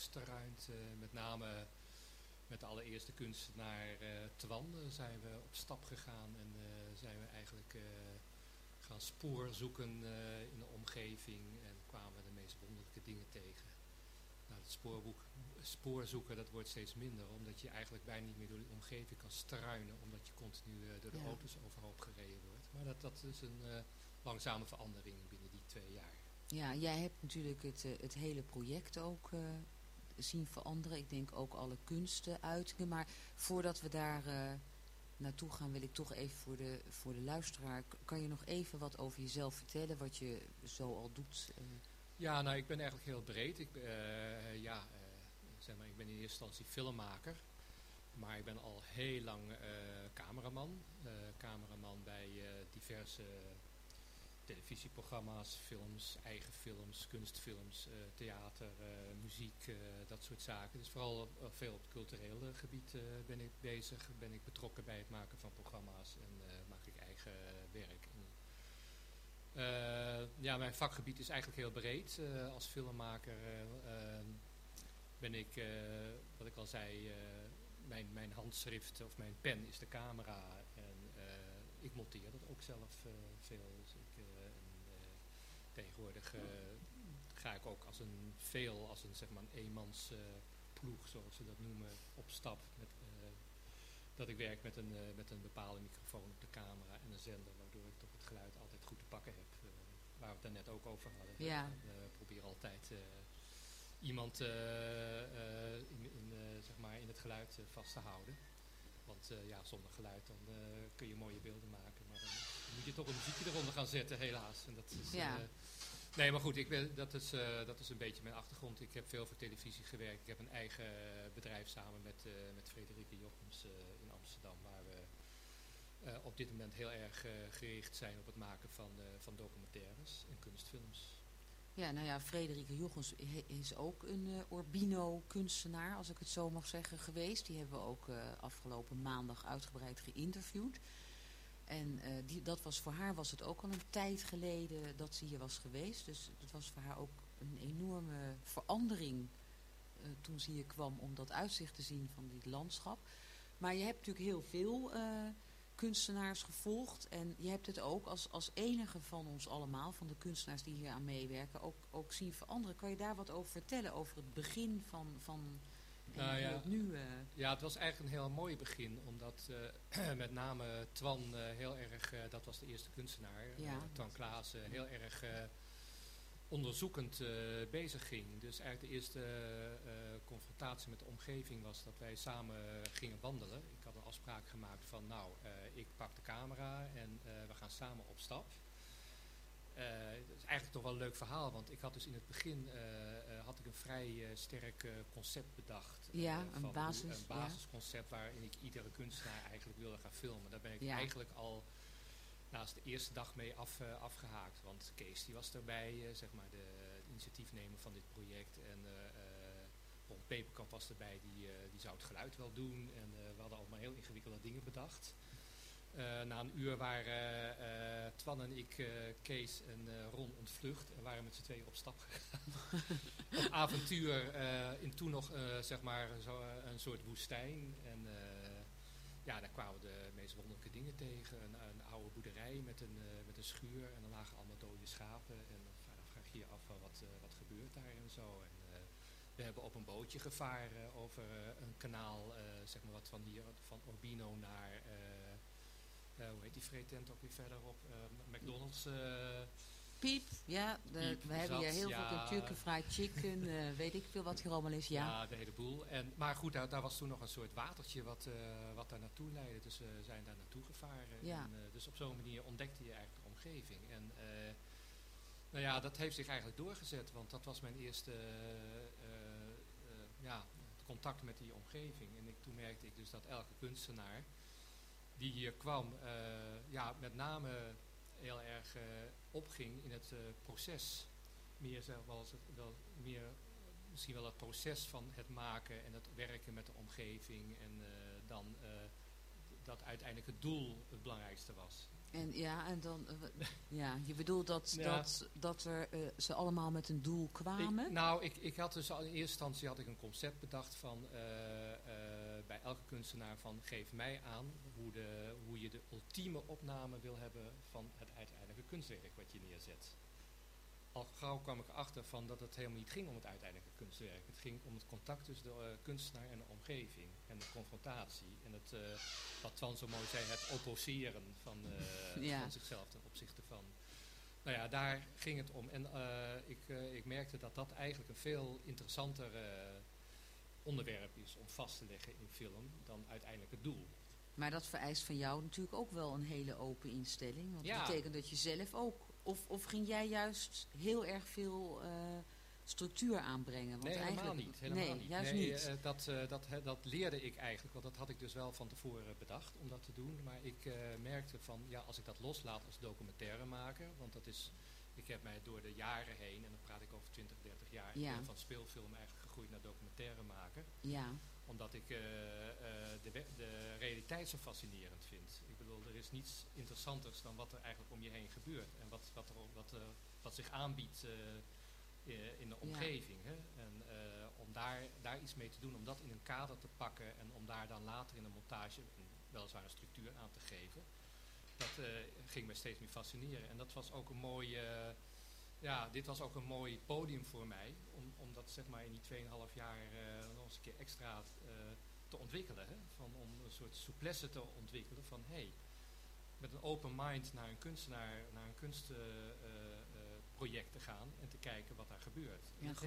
opgestruind. Met name met de allereerste kunstenaar Twan zijn we op stap gegaan. En zijn we eigenlijk gaan spoorzoeken in de omgeving. En kwamen we de meest wonderlijke dingen tegen. Nou, het spoorzoeken, dat wordt steeds minder. Omdat je eigenlijk bijna niet meer door de omgeving kan struinen. Omdat je continu door de auto's overhoop gereden wordt. Maar dat is een langzame verandering binnen die 2 jaar. Ja, jij hebt natuurlijk het hele project ook zien veranderen. Ik denk ook alle kunstuitingen. Maar voordat we daar naartoe gaan, wil ik toch even voor de luisteraar. Kan je nog even wat over jezelf vertellen, wat je zo al doet? Ja, nou, ik ben eigenlijk heel breed. Ik ben in eerste instantie filmmaker. Maar ik ben al heel lang cameraman. Cameraman bij diverse televisieprogramma's, films, eigen films, kunstfilms, theater, muziek, dat soort zaken. Dus vooral veel op het culturele gebied ben ik bezig. Ben ik betrokken bij het maken van programma's en maak ik eigen werk. Mijn vakgebied is eigenlijk heel breed. Als filmmaker ben ik, wat ik al zei, mijn handschrift of mijn pen is de camera. En ik monteer dat ook zelf veel. Dus tegenwoordig ga ik ook als een zeg maar een eenmans ploeg, zoals ze dat noemen, op stap. Dat ik werk met een bepaalde microfoon op de camera en een zender, waardoor ik toch het geluid altijd goed te pakken heb. Waar we het daarnet ook over hadden. Ja. Ik probeer altijd iemand in het geluid vast te houden. Want zonder geluid dan kun je mooie beelden maken. Maar dan moet je toch een muziekje eronder gaan zetten, helaas. En dat is, nee, maar goed, dat is een beetje mijn achtergrond. Ik heb veel voor televisie gewerkt. Ik heb een eigen bedrijf samen met Frederike Jochems in Amsterdam. Waar we op dit moment heel erg gericht zijn op het maken van documentaires en kunstfilms. Ja, nou ja, Frederike Jochems is ook een Urbino-kunstenaar, als ik het zo mag zeggen, geweest. Die hebben we ook afgelopen maandag uitgebreid geïnterviewd. En voor haar was het ook al een tijd geleden dat ze hier was geweest. Dus het was voor haar ook een enorme verandering toen ze hier kwam om dat uitzicht te zien van dit landschap. Maar je hebt natuurlijk heel veel kunstenaars gevolgd. En je hebt het ook als enige van ons allemaal, van de kunstenaars die hier aan meewerken, ook zien veranderen. Kan je daar wat over vertellen, over het begin van het nu? Ja, het was eigenlijk een heel mooi begin, omdat met name Twan heel erg, dat was de eerste kunstenaar, Twan Klaassen, heel erg onderzoekend bezig ging. Dus eigenlijk de eerste confrontatie met de omgeving was dat wij samen gingen wandelen. Ik had een afspraak gemaakt van ik pak de camera en we gaan samen op stap. Dat is eigenlijk toch wel een leuk verhaal, want ik had dus in het begin had ik een vrij sterk concept bedacht. Een basisconcept waarin ik iedere kunstenaar eigenlijk wilde gaan filmen. Daar ben ik eigenlijk al naast de eerste dag mee afgehaakt. Want Kees die was erbij, zeg maar de initiatiefnemer van dit project. En Ron Peperkamp was erbij, die zou het geluid wel doen. En we hadden allemaal heel ingewikkelde dingen bedacht. Na een uur waren Twan en ik, Kees en Ron ontvlucht en waren met z'n tweeën op stap gegaan. Op avontuur in toen nog een soort woestijn. En daar kwamen we de meest wonderlijke dingen tegen. Een oude boerderij met een schuur en er lagen allemaal dode schapen. En dan vraag je je af wat gebeurt daar en zo. En we hebben op een bootje gevaren over een kanaal, wat van Urbino naar... hoe heet die vreetent ook weer verderop? McDonald's. Piep, we hebben hier heel veel Kentucky Fried Chicken, weet ik veel wat hier allemaal is. Ja, de hele boel. Maar goed, daar was toen nog een soort watertje wat daar naartoe leidde. Dus we zijn daar naartoe gevaren. Ja. En, dus op zo'n manier ontdekte je eigenlijk de omgeving. En dat heeft zich eigenlijk doorgezet. Want dat was mijn eerste contact met die omgeving. En toen merkte ik dus dat elke kunstenaar die hier kwam, met name heel erg opging in het proces. Misschien wel het proces van het maken en het werken met de omgeving. En dan dat uiteindelijk het doel het belangrijkste was. En dan, je bedoelt dat ze allemaal met een doel kwamen? Ik had dus al in eerste instantie een concept bedacht van bij elke kunstenaar van geef mij aan hoe je de ultieme opname wil hebben van het uiteindelijke kunstwerk wat je neerzet. Al gauw kwam ik erachter van dat het helemaal niet ging om het uiteindelijke kunstwerk. Het ging om het contact tussen de kunstenaar en de omgeving. En de confrontatie. En het, wat Twan zo mooi zei, het opposeren van zichzelf ten opzichte van. Nou ja, daar ging het om. En ik merkte dat eigenlijk een veel interessanter onderwerp is om vast te leggen in film dan uiteindelijk het doel. Maar dat vereist van jou natuurlijk ook wel een hele open instelling. Want dat betekent dat je zelf ook... Of ging jij juist heel erg veel structuur aanbrengen? Want nee, helemaal niet. Juist niet. Dat leerde ik eigenlijk. Want dat had ik dus wel van tevoren bedacht om dat te doen. Maar ik merkte van, als ik dat loslaat als documentairemaker. Want dat is... Ik heb mij door de jaren heen, en dan praat ik over 20, 30 jaar... Ik ben van speelfilm eigenlijk gegroeid naar documentairemaker. Ja. Omdat ik de realiteit zo fascinerend vind. Ik bedoel, er is niets interessanters dan wat er eigenlijk om je heen gebeurt. En wat zich aanbiedt in de omgeving. Hè? En om daar iets mee te doen, om dat in een kader te pakken... en om daar dan later in de montage weliswaar een structuur aan te geven... Dat ging me steeds meer fascineren. En dat was ook een mooi... dit was ook een mooi podium voor mij. Om dat zeg maar in die 2,5 jaar nog eens een keer extra te ontwikkelen. Hè? Om een soort souplesse te ontwikkelen van... met een open mind naar een kunstproject te gaan en te kijken wat daar gebeurt. Ja,